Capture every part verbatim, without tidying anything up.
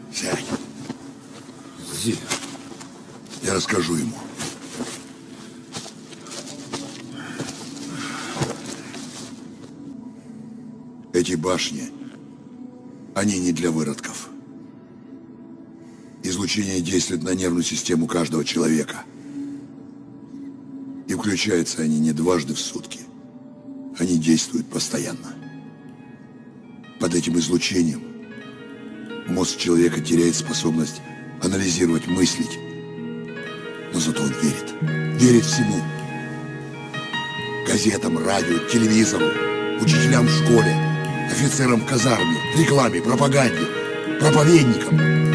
Сядь. Я расскажу ему. Эти башни, они не для выродков. Излучение действует на нервную систему каждого человека. И включаются они не дважды в сутки. Они действуют постоянно. Под этим излучением мозг человека теряет способность анализировать, мыслить. Но зато он верит. Верит всему. Газетам, радио, телевизору, учителям в школе, офицерам в казарме, рекламе, пропаганде, проповедникам.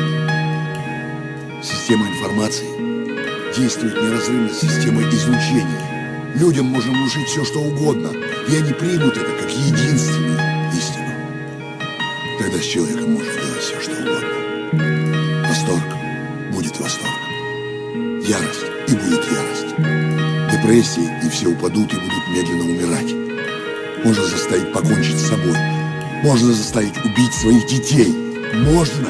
Система информации действует неразрывно с системой излучения. Людям можно внушить все, что угодно, и они примут это как единственную истину. Тогда с человеком можно делать все, что угодно. Восторг будет восторг. Ярость и будет ярость. Депрессия, и все упадут и будут медленно умирать. Можно заставить покончить с собой. Можно заставить убить своих детей. Можно.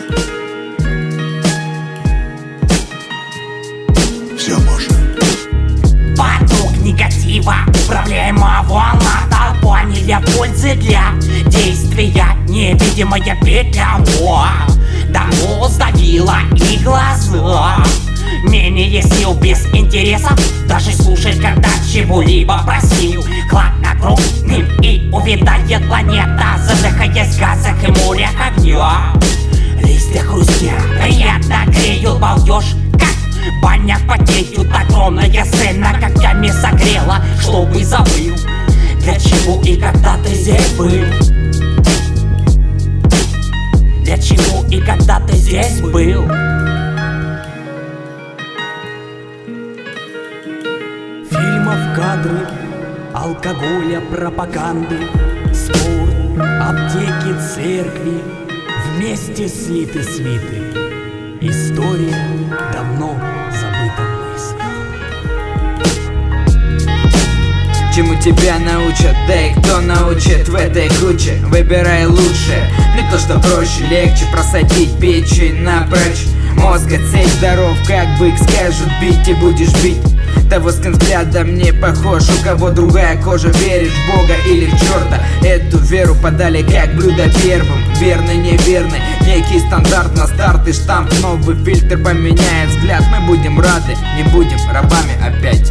Все можно. Поток негатива, управляемая волна, толпа не для пользы, для действия. Невидимая петля, о, давно сдавила и глаза. Менее сил без интереса, даже слушать, когда чего-либо просил. Хладнокровным и увядает планета, задыхаясь в газах и морях огня. Листья хрустят, приятно греют, балдеж, как в банях потеют. Огромная сцена когтями согрела, чтобы забыл, для чего и когда ты здесь был. Для чего и когда ты здесь был. Фильмов, кадры, алкоголя, пропаганды, спорт, аптеки, церкви, вместе слиты свиты. История давно забыта мыслью. Чему тебя научат, да и кто научит в этой куче? Выбирай лучше, не то что проще, легче просадить печень напрочь. Мозга цепь здоров, как бык, скажут бить и будешь бить. Того с взглядом не похож, у кого другая кожа. Веришь в Бога или в черта? Эту веру подали как блюдо первым. Верный, неверный, некий стандарт на старт и штамп. Новый фильтр поменяет взгляд, мы будем рады, не будем рабами опять.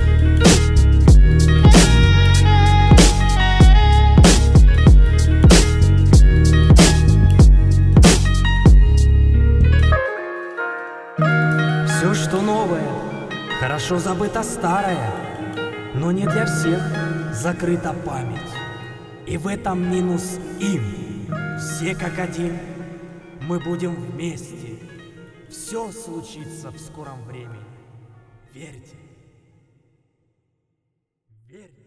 Все, что новое, хорошо забыто старое, но не для всех закрыта память. И в этом минус им. Все как один, мы будем вместе. Все случится в скором времени. Верьте. Верьте.